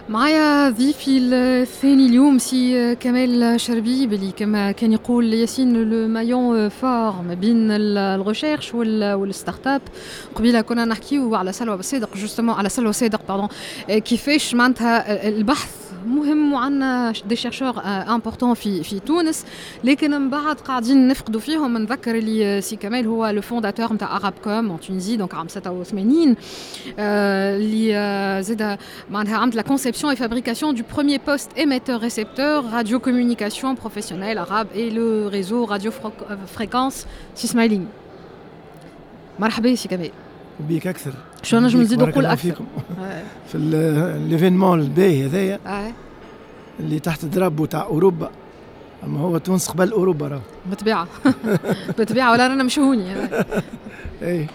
معايا ضيفي الثاني اليوم سي كمال شربيب اللي كما كان يقول ياسين لو مايون فار ما بين الريشيرش والستارت اب. قبيله كنا نحكيو على سلوى صادق جوستومون على سلوى صادق باردون كيفاش معناتها البحث مهم وعندنا دي شيرشور امبورطون في تونس، لكن من بعد قاعدين نفقدوا فيهم. نذكر اللي سي كمال هو لو فونداتور نتاع عرب كوم اون تونيزي دونك عام 86 اللي زاد معناتها عملت لا كونسيبسيون اي فابريكاسيون دو بروميير بوست émetteur récepteur radio communication professionnelle arabe et le réseau radio fréquence سمايلين. مرحبا سي كمال. بيك اكثر. شو نجم نزيد نقول اكثر في الايفينمون الباهي هذايا اللي تحت درابو تاع اوروبا، اما هو تونس قبل اوروبا راه بطبيعه بطبيعه ولا رانا مشهوني. اي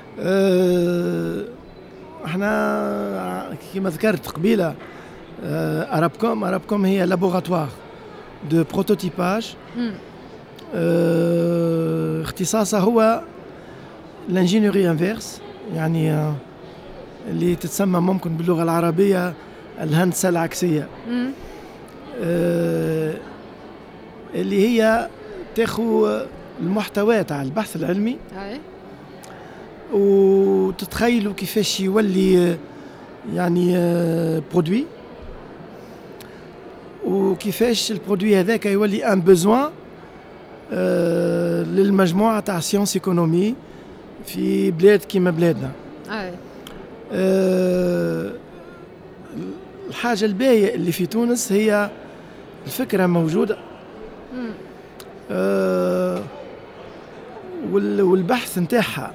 احنا كما ذكرت قبيله ارابكوم هي لابوغاتوار دو بروتوتيباج. اختصاصها هو الانجينيوري انفيرس، يعني اللي تتسمى ممكن باللغه العربيه الهندسه العكسيه، اللي هي تاخذ المحتوى تاع البحث العلمي وتتخيلوا كيفاش يولي يعني برودوي، وكيفاش البرودوي هذاك يولي ان بوزوان للمجموعه تاع سيونس ايكونومي في بلاد كيما بلادنا. الحاجه الباهيه اللي في تونس هي الفكره موجوده، والبحث نتاعها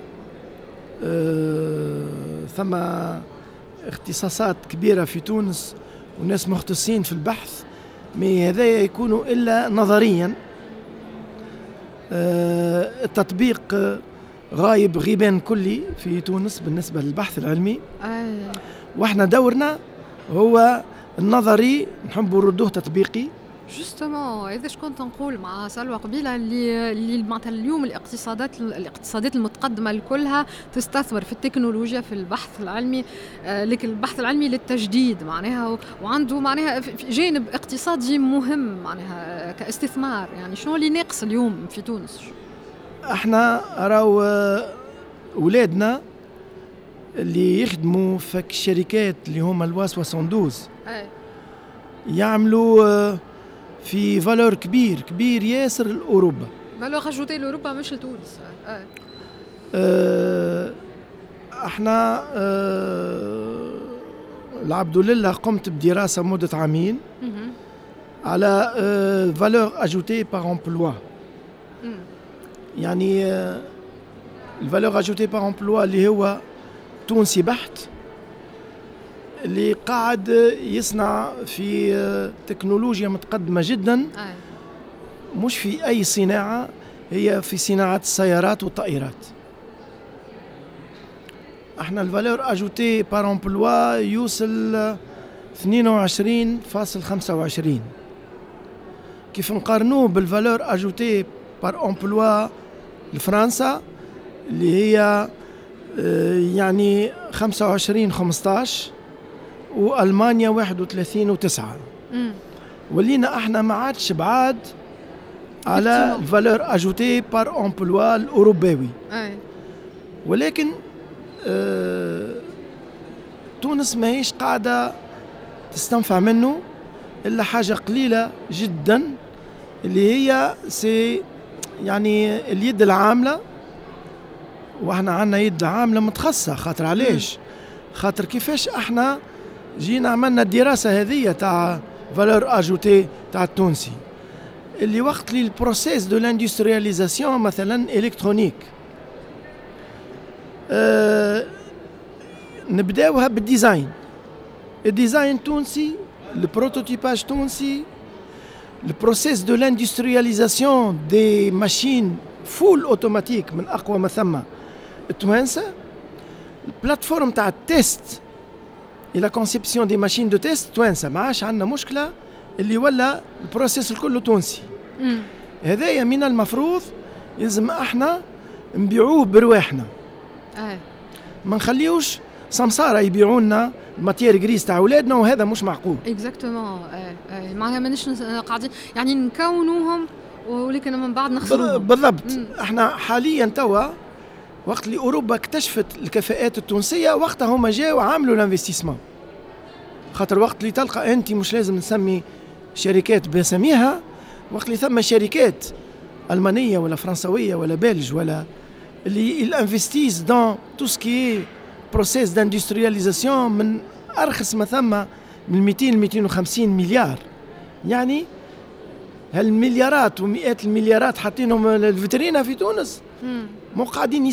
ثم اختصاصات كبيرة في تونس وناس مختصين في البحث، ما هذا يكون إلا نظريا. التطبيق غايب غيبان كلي في تونس بالنسبة للبحث العلمي. واحنا دورنا هو النظري نحب نردوه تطبيقي. جوستومون هذا اش كنت نقول مع سلوى قبيله اللي معناتها اليوم الاقتصادات المتقدمه الكلها تستثمر في التكنولوجيا في البحث العلمي، لكن البحث العلمي للتجديد معناها وعنده معناها جانب اقتصادي مهم معناها كاستثمار. يعني شنو اللي ناقص اليوم في تونس؟ احنا راو ولادنا اللي يخدموا في الشركات اللي هما الواس 72 يعملوا في فالور كبير ياسر لأوروبا، فالور اجوتي لأوروبا مش لتونس. احنا العبد لله قمت بدراسة مدة عامين على فالور اجوتي بار امبلوا، يعني الفالور اجوتي بار امبلوا اللي هو تونسي بحت اللي قاعد يصنع في تكنولوجيا متقدمة جدا، مش في أي صناعة، هي في صناعة السيارات والطائرات. احنا الفالور اجوتي بار امبلوا يوصل 22.25. كيف نقارنوه بالفالور اجوتي بار امبلوا لفرنسا اللي هي يعني 25.15 وألمانيا 31.9. ولينا احنا ما عادش بعاد على الفالور اجوتي بار امبلوا الاوروباوي. ولكن تونس ما هيش قاعدة تستنفع منه إلا حاجة قليلة جدا اللي هي يعني اليد العاملة. واحنا عنا يد عاملة متخصصة، خاطر علاش؟ خاطر كيفاش احنا جينا عملنا الدراسة هذه تاع فالور اجوتي تاع التونسي، اللي وقت لي البروسيس دو لاندسترياليزاسيون مثلا الكترونيك نبداوها بالديزاين، الديزاين تونسي، البروتوتيباج تونسي، البروسيس دو لاندسترياليزاسيون دي ماشين فول اوتوماتيك من اقوى ما ثم التوانسه، البلاتفورم تاع التيست الى كونسيبسيون دي ماشين دو تيست توانسه. ما عادش عندنا مشكله اللي ولا البروسيس الكل تونسي. هذايا من المفروض يلزم احنا نبيعوه برواحنا، ما نخليوش سمسارة يبيعونا الماتير غريس تاع اولادنا، وهذا مش معقول. اكزاكتومون. معناها مانيش قاعدين يعني نكونوهم ولكن من بعد نخسروهم. بالضبط. احنا حاليا توا وقت اللي اوروبا اكتشفت الكفاءات التونسيه، وقتها هما جاوا وعملوا الانفستيسمون. خاطر وقت اللي تلقى انت مش لازم نسمي شركات بسميها، وقت اللي ثم شركات المانيه ولا فرنسويه ولا بلج ولا اللي الانفستيس دون تو سكي بروسيس داندسترياليزاسيون من ارخص ما ثم من 200 ل 250 مليار. يعني هالمليارات ومئات المليارات حاطينهم الفيترينا في تونس، مو قاعدين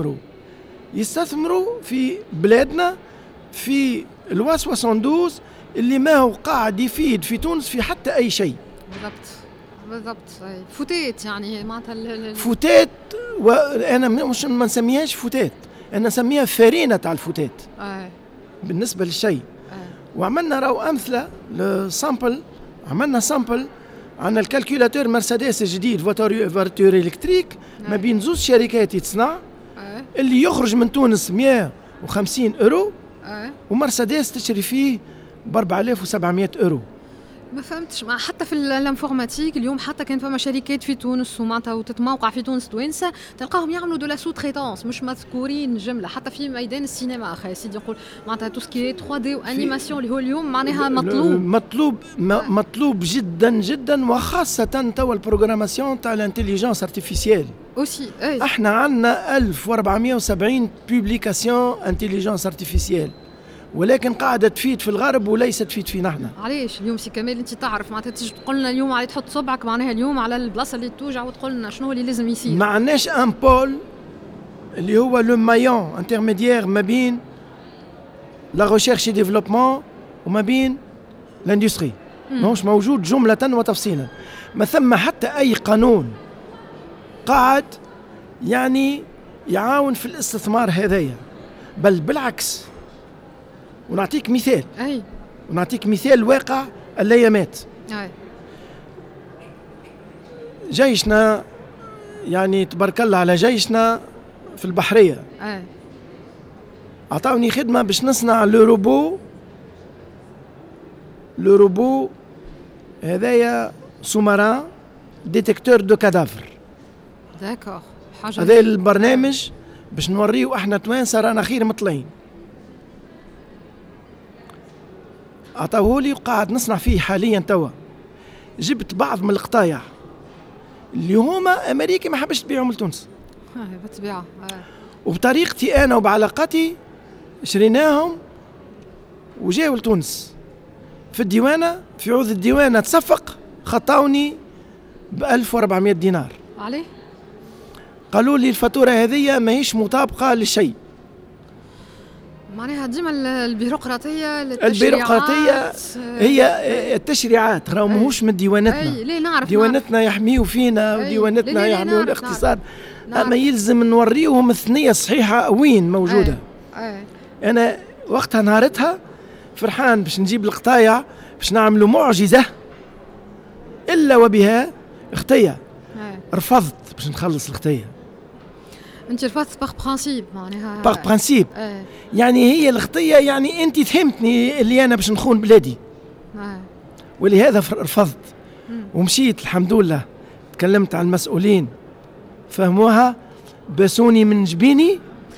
يستثمروا في بلادنا، في الواس 72 اللي ما هو قاعد يفيد في تونس في حتى أي شيء. بالضبط. فوتات يعني معناتها فوتات، وأنا مش ما نسميهاش فوتات، أنا نسميها فرينة تاع الفوتات بالنسبة للشيء. وعملنا راو أمثلة لسامبل، عملنا سامبل عن الكالكولاتور مرسيدس الجديد فواتور إلكتريك ما بين زوج شركات يتصنع، اللي يخرج من تونس 150 €، ومرسيدس تشري فيه ب 4700 €. ما فهمتش. حتى في الانفورماتيك اليوم حتى كان فما شركات في تونس ومعناتها وتتموقع في تونس توانسه تلقاهم يعملوا دو لا سو تريتونس مش مذكورين جمله. حتى في ميدان السينما اخي سيدي يقول معناتها تو سكي 3 دي وانيماسيون اللي هو اليوم معناها مطلوب جدا جدا، وخاصه توا البروغراماسيون تاع الانتيليجنس ارتيفيسيال اوسي. احنا عندنا 1470 بوبليكاسيون انتيليجنس ارتيفيسيال، ولكن قاعدة تفيد في الغرب وليست تفيد فينا احنا. علاش اليوم سي كمال انت تعرف معناتها تجي تقول لنا اليوم على تحط صبعك معناها اليوم على البلاصه اللي توجع وتقول لنا شنو اللي لازم يصير؟ ما عندناش ان بول اللي هو لو مايون انترميديير ما بين لا ريشيرش اي ديفلوبمون وما بين لاندستري، ماهوش موجود جملة وتفصيلا. ما ثم حتى اي قانون قاعد يعني يعاون في الاستثمار هذايا، بل بالعكس. ونعطيك مثال، ونعطيك مثال واقع الايامات. جيشنا يعني تبارك الله على جيشنا في البحريه، عطاوني خدمه باش نصنع لو روبو هذايا سوماران ديتكتور دو كادافر. داكور. هذا البرنامج باش نوريه احنا توانسه رانا خير مطلعين. عطاوهولي وقاعد نصنع فيه حاليا توا. جبت بعض من القطايع اللي هما امريكي ما حبش تبيعهم لتونس بالطبيعه، وبطريقتي انا وبعلاقتي شريناهم وجاوا لتونس في الديوانه، في عوض الديوانه تصفق خطاوني ب 1400 دينار. عليه قالوا لي الفاتوره هذه ماهيش مطابقه للشيء. معناها ديما البيروقراطيه هي التشريعات راهو ماهوش من ديوانتنا. ديوانتنا يحميوا فينا وديوانتنا يحميوا الاقتصاد. اما يلزم نوريهم الثنيه الصحيحه وين موجوده. انا وقتها نهارتها فرحان باش نجيب القطايع باش نعملوا معجزه، الا وبها اختيا رفضت باش نخلص الختية. انت رفضت باغ برانسيب معناها باغ برانسيب يعني هي الخطية، يعني انت فهمتني اللي انا باش نخون بلادي ولهذا رفضت ومشيت. الحمد لله تكلمت على المسؤولين فهموها، باسوني من جبيني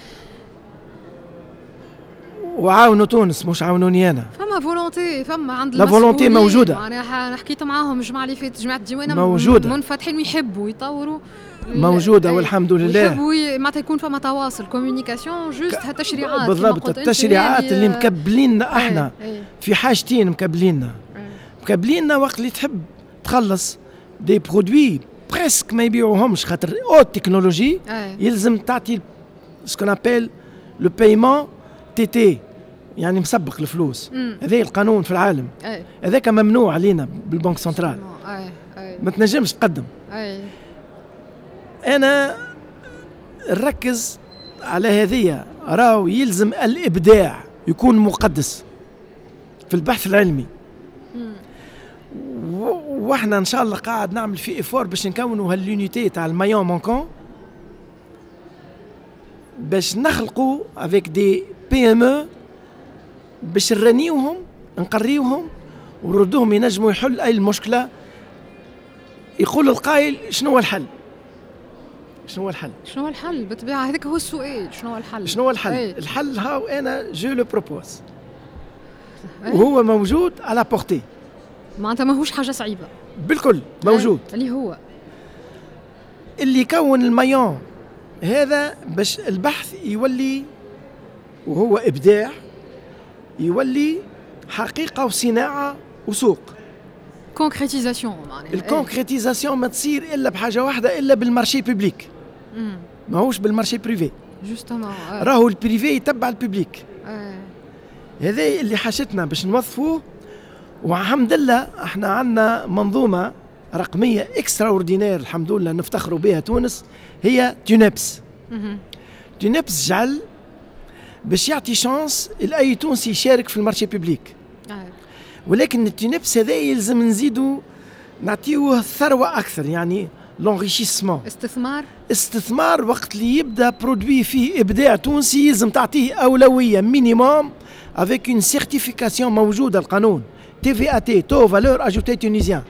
وعاونوا تونس مش عاونوني انا. فما فولونتي، فما عند المسؤولين لا فولونتي موجوده. انا حكيت معاهم الجمعه اللي فاتت، جماعه الديوانه موجوده منفتحين ويحبوا يطوروا موجوده والحمد لله. يحبوا معناتها يكون فما تواصل كوميونيكاسيون جوست التشريعات بالضبط. التشريعات اللي مكبليننا احنا في حاجتين مكبليننا وقت اللي تحب تخلص دي برودوي بريسك ما يبيعوهمش خاطر اوت تكنولوجي يلزم تعطي سكون ابل لو بايمون تي يعني مسبق الفلوس. هذا القانون في العالم هذاك ممنوع علينا بالبنك سنترال. ما تنجمش تقدم. انا نركز على هذه، راهو يلزم الابداع يكون مقدس في البحث العلمي. واحنا ان شاء الله قاعد نعمل في افور باش نكونوا هاليونيتي تاع المايون مونكون باش نخلقوا افيك دي بي ام او باش نرنيوهم نقريوهم ونردوهم ينجموا يحل أي المشكلة. يقول القائل شنو هو الحل؟ شنو هو الحل؟ شنو هو الحل؟ بالطبيعة هذاك هو السؤال، شنو هو الحل؟ شنو هو الحل؟ أي. الحل هاو أنا جو لو بروبوز وهو موجود على بورتي، معناتها ماهوش حاجة صعيبة بالكل موجود. اللي هو اللي يكون المايون هذا باش البحث يولي وهو إبداع، يولي حقيقة وصناعة وسوق. كونكريتيزاسيون معناها. الكونكريتيزاسيون ما تصير إلا بحاجة واحدة، إلا بالمارشي بوبليك، ماهوش بالمارشي بريفي. جوستومون راهو البريفي يتبع البوبليك. هذا اللي حاجتنا باش نوظفوه. والحمد لله احنا عندنا منظومة رقمية اكسترا اوردينير الحمد لله نفتخروا بها تونس، هي تونبس. تونبس جعل باش يعطي شانس لأي تونسي يشارك في المارشي بوبليك. ولكن التونبس هذا يلزم نزيدوا نعطيوه ثروة أكثر، يعني لونغيشيسمون، استثمار. وقت اللي يبدا برودوي فيه إبداع تونسي يلزم تعطيه أولوية مينيموم avec une certification موجودة القانون TVAT تو فالور اجوتي تونيزيان.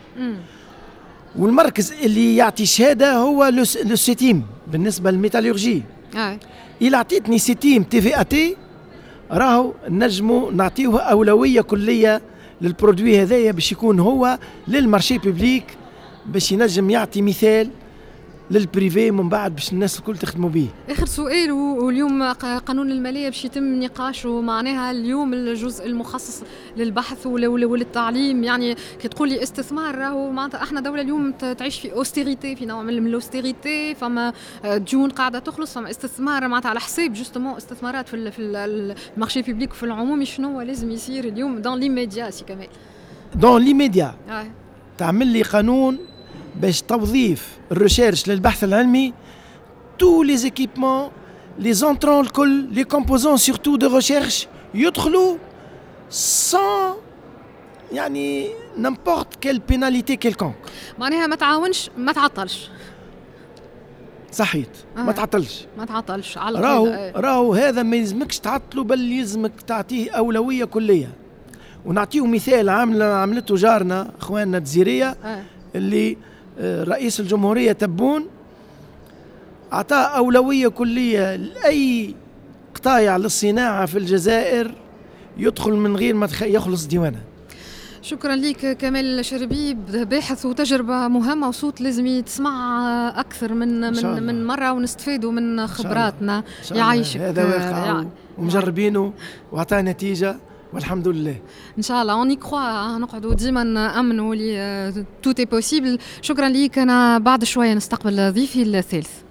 والمركز اللي يعطي شهادة هو لو سيتيم بالنسبة للميتالورجي. إلا عطيتني سيتيم TVAT راهو نجمو نعطيوه أولوية كلية للبرودوي هذايا باش يكون هو للمارشي بوبليك، باش ينجم يعطي مثال للبريفي من بعد باش الناس الكل تخدموا به. اخر سؤال، واليوم قانون الماليه باش يتم نقاشه، معناها اليوم الجزء المخصص للبحث وللتعليم، يعني كي تقول لي استثمار راهو معناتها احنا دوله اليوم تعيش في اوستيريتي، في نوع من الاوستيريتي، فما ديون قاعده تخلص، فما استثمار معناتها على حساب جوستومون استثمارات في المارشي بوبليك وفي العموم. شنو لازم يصير اليوم دون ليميديا سي كمال؟ دون ليميديا تعمل لي قانون باش توظيف الريشيرش للبحث العلمي، tous les équipements, les entrants الكل، les composants surtout de recherche يدخلوا sans يعني n'importe quelle pénalité quelconque. معناها ما تعاونش ما تعطلش. صحيت ما تعطلش على راهو هذا ما يلزمكش تعطله، بل يلزمك تعطيه أولوية كلية. ونعطيه مثال عملته جارنا اخواننا الجزيرية اللي رئيس الجمهورية تبون أعطاه أولوية كلية لأي قطاع للصناعة في الجزائر يدخل من غير ما يخلص ديوانه. شكرا لك كمال شربي، باحث وتجربة مهمة وصوت لازم يتسمع أكثر من مرة ونستفيدوا من خبراتنا. يعيشك هذا واقع ومجربينه وعطاه نتيجة والحمد لله. ان شاء الله اوني كخوا نقعدوا ديما نامنوا لي توت اي بوسيبل. شكرا ليك. انا بعد شويه نستقبل ضيفي الثالث.